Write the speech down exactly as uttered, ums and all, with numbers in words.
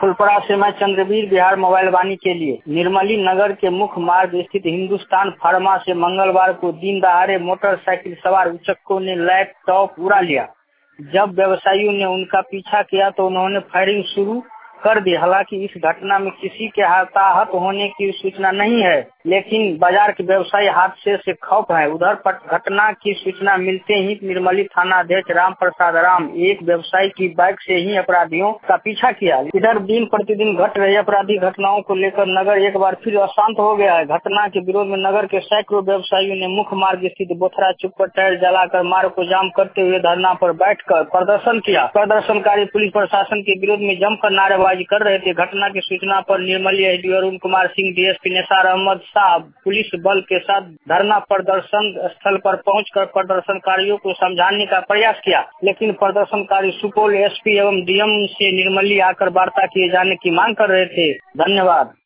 फुलपरा से मैं चंद्रवीर बिहार मोबाइल वाणी के लिए। निर्मली नगर के मुख्य मार्ग स्थित हिंदुस्तान फार्मा से मंगलवार को दिन दहाड़े मोटरसाइकिल सवार उचक्कों ने लैपटॉप उड़ा लिया। जब व्यवसायियों ने उनका पीछा किया तो उन्होंने फायरिंग शुरू कर दी। हालांकि इस घटना में किसी के हताहत होने की सूचना नहीं है, लेकिन बाजार के व्यवसायी हादसे से खौफ है। उधर घटना की सूचना मिलते ही निर्मली थाना अध्यक्ष राम प्रसाद राम एक व्यवसायी की बाइक से ही अपराधियों का पीछा किया। इधर दिन प्रतिदिन घट रही अपराधी घटनाओं को लेकर नगर एक बार फिर अशांत हो गया है। घटना के विरोध में नगर के सैकड़ों व्यवसायियों ने मुख्य मार्ग स्थित बोथरा चौक पर टायर जलाकर मार्ग को जाम करते हुए धरना पर बैठकर प्रदर्शन किया। प्रदर्शनकारी पुलिस प्रशासन के विरोध में जमकर नारेबाजी कर रहे थे। घटना की सूचना पर निर्मली एसडी अरुण कुमार सिंह, डीएसपी निसार अहमद शाह पुलिस बल के साथ धरना प्रदर्शन स्थल पर पहुंचकर प्रदर्शनकारियों को समझाने का प्रयास किया, लेकिन प्रदर्शनकारी सुपौल एसपी एवं डीएम से निर्मली आकर वार्ता किए जाने की मांग कर रहे थे। धन्यवाद।